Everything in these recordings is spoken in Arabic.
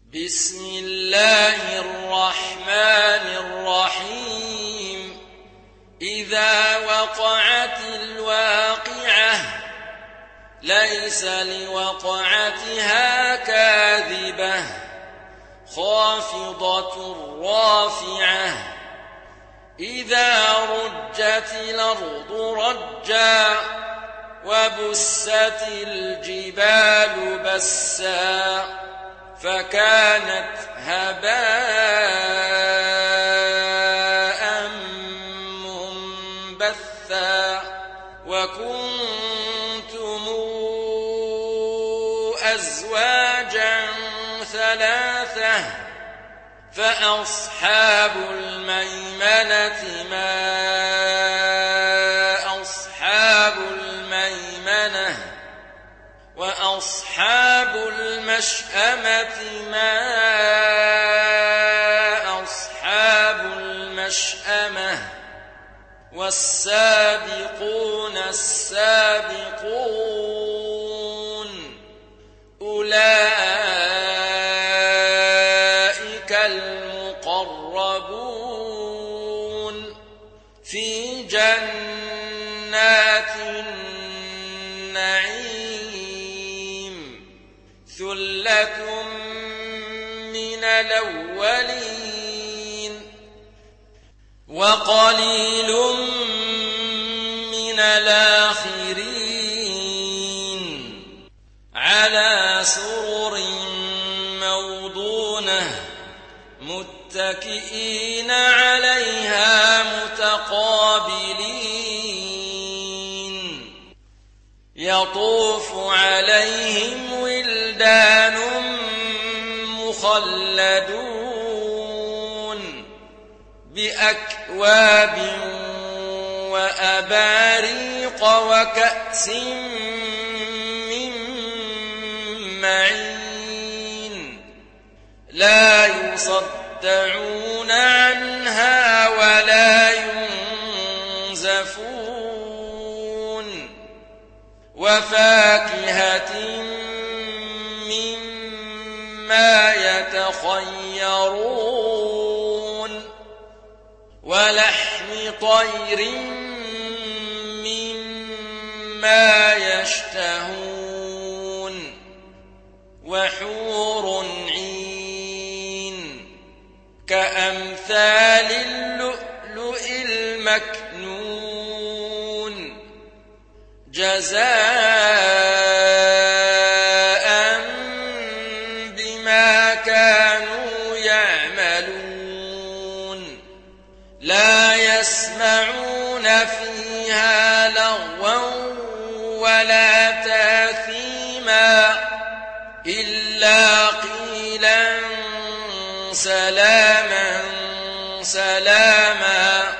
بسم الله الرحمن الرحيم إذا وقعت الواقعة ليس لوقعتها كاذبة خافضة رافعة إذا رجت الأرض رجا وبست الجبال بسا فكانت هباء منبثا وكنتم أزواجا ثلاثة فأصحاب الميمنة ما أصحاب الميمنة وأصحاب المشأمة ما أصحاب المشأمة والسابقون السابقون أولئك المقربون في جنات النعيم ثلة من الأولين وقليل من الآخرين على سرر موضونة متكئين عليها متقابلين يطوف عليهم ولدان مخلدون بأكواب وأباريق وكأس من معين لا يصدعون عنها ولا ينزفون وفاكهة مما يتخيرون ولحم طير مما يشتهون وحور عين كأمثال اللؤلؤ المكنون جزاء بما كانوا يعملون لا يسمعون فيها لغوا ولا تاثيما إلا قيلا سلاما سلاما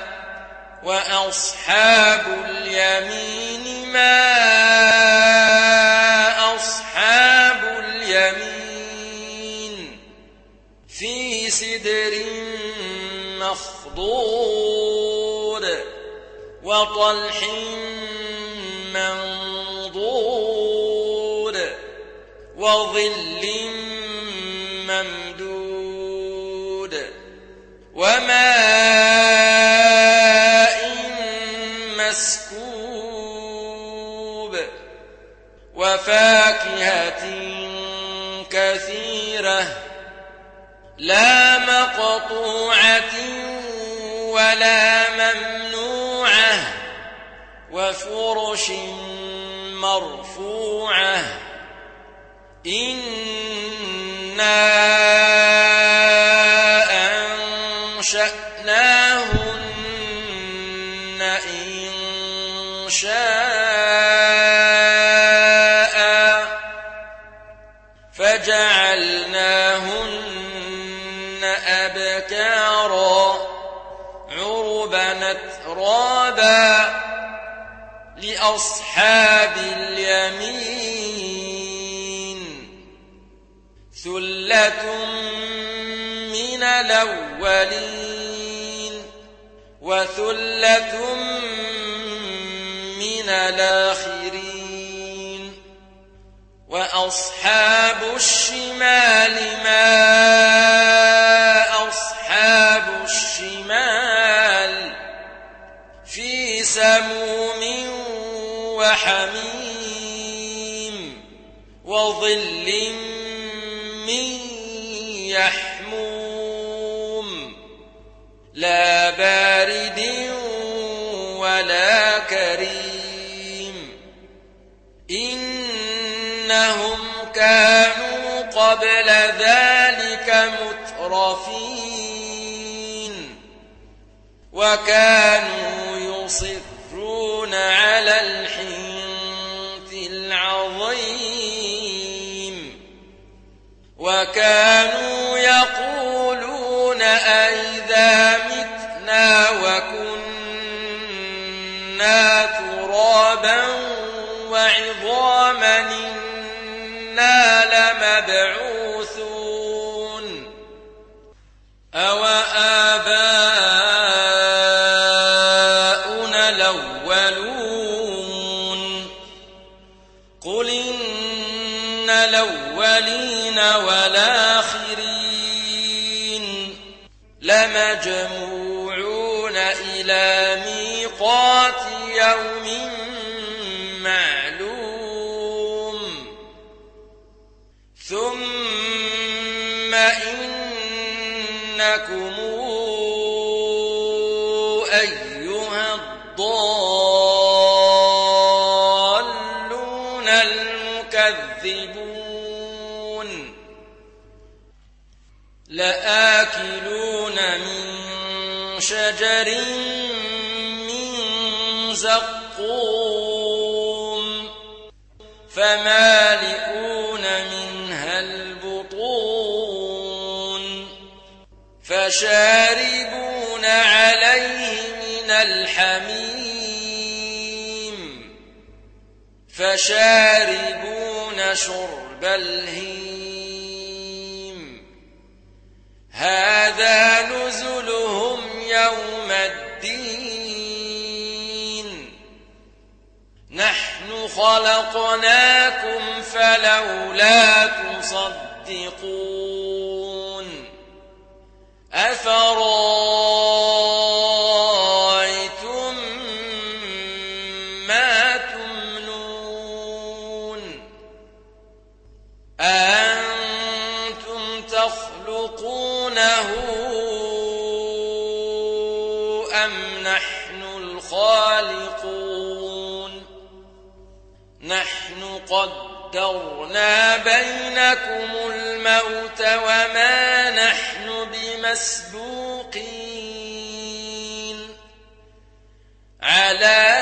وأصحاب اليمين ما أصحاب اليمين في سدر مخضود وطلح منضود وظل ممدود وماء مسكوب وفاكهة كثيرة لا مقطوعة ولا ممنوعة وفرش مرفوعة إنا أنشأناهن إنشاء فجعلناهن أبكارا عربا أترابا لأصحاب اليمين ثلة من الأولين وثلة من الآخرين وأصحاب الشمال ما يحموم لا بارد ولا كريم إنهم كانوا قبل ذلك مترفين وكانوا يصرون على الحنث العظيم وكانوا يقولون أئذا متنا وكنا ترابا وعظاما إنا لمبعوثون أو آباؤنا الأولون قل إن الأولين والآخرين لمجموعون إلى ميقات يوم معلوم ثم إنكم أيها الضالون المكذبون لآكلون من شجر من زقوم فمالئون منها البطون فشاربون عليه من الحميم فشاربون شرب الهيم هذا نزلهم يوم الدين نحن خلقناكم فلولا تصدقون أفرأيتم ما تمنون أأنتم تخلقونه أم نحن الخالقون نحن قدرنا بينكم الموت وما نحن بمسبوقين على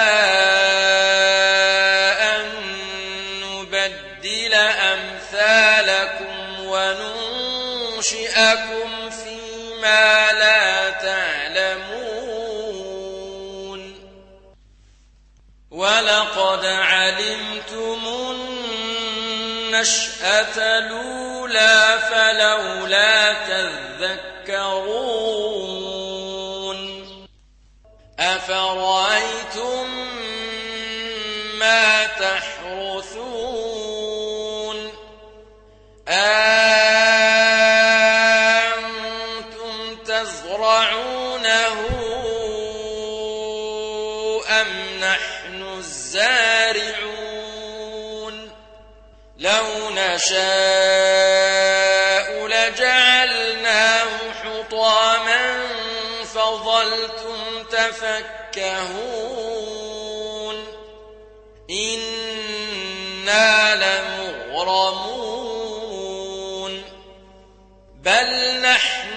أن نبدل أمثالكم وننشئكم فيما لا تعلمون ولقد علمتم النشأة الأولى فلولا تذكرون أفرأيتم ما تحرثون أأنتم تزرعونه أم نحن الزارعون لو نشاء لجعلناه حطاما فظلتم تفكهون إنا لمغرمون بل نحن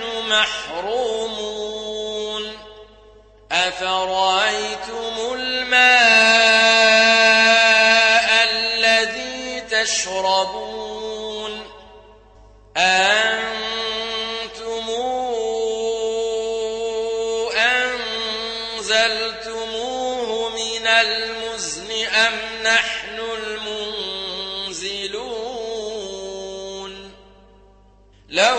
محرومون أفرأيتم الماء الذي تشربون أأنتم أنزلتموه من المزن أم نحن المنزلون لو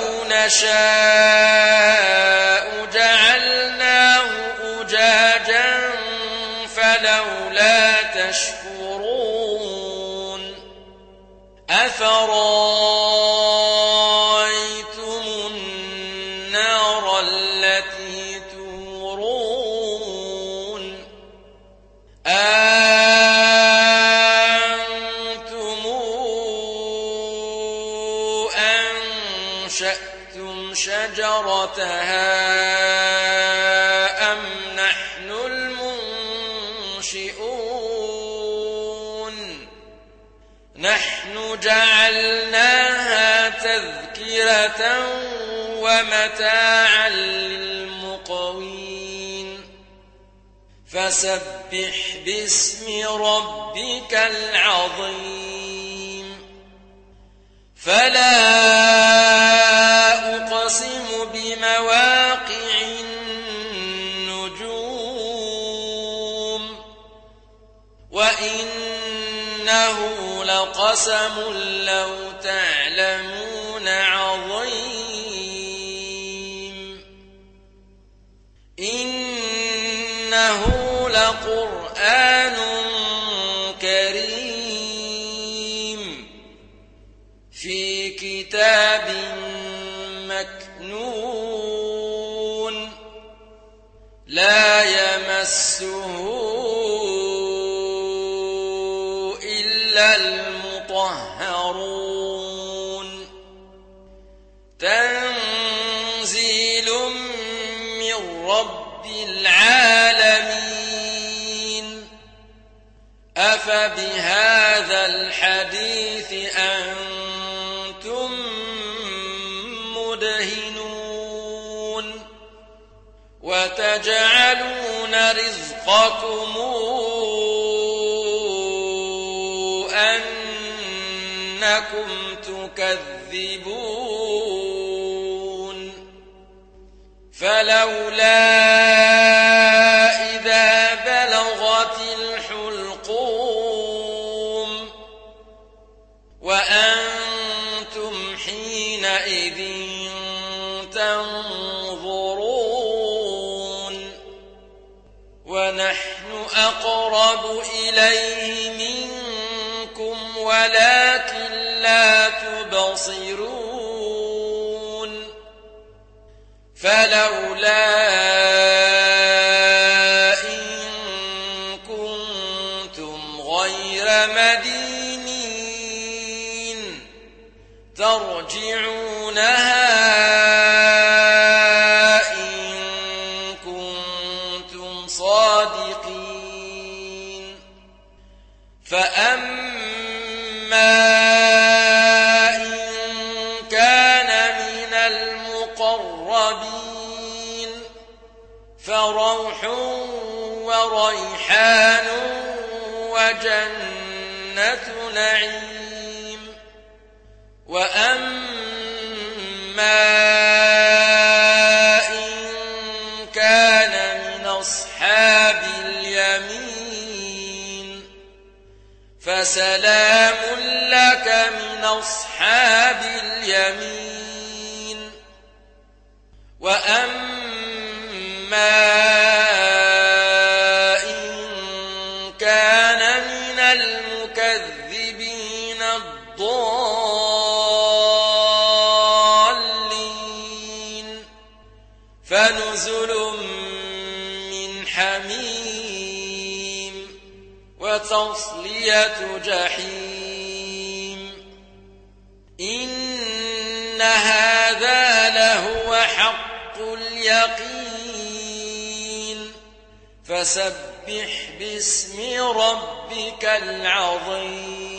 نشاء جعلناه أجاجا فلولا تشكرون أفرأيتم النار التي تورون أنتم أنشأتم شجرتها أم نحن المنشئون نحن جعلناها تذكرة ومتاعا للمقوين فسبح باسم ربك العظيم فلا أقسم بمواقع النجوم وإنه لقسم لو تعلمون عظيم إنه لقرآن كريم في كتاب مكنون لا يمسه إلا المطهرون تنزيل من رب العالمين أفبهذا الحديث أنتم مدهنون وتجعلون رزقكم أنكم تكذبون فلولا إذا بلغت الحلقوم وأنتم حينئذ تنظرون ونحن أقرب إليه منكم ولكن لا تبصرون فلولا إن كنتم غير مدينين ترجعونها إن كنتم صادقين فأما إن كان من المقربين فروح وريحان وجنة نعيم وأما إن كان من أصحاب اليمين فسلام لك من أصحاب اليمين وأما إن كان من المكذبين الضالين فنزل من حميم وتصلية جحيم إن هذا لهو حق اليقين فسبح باسم ربك العظيم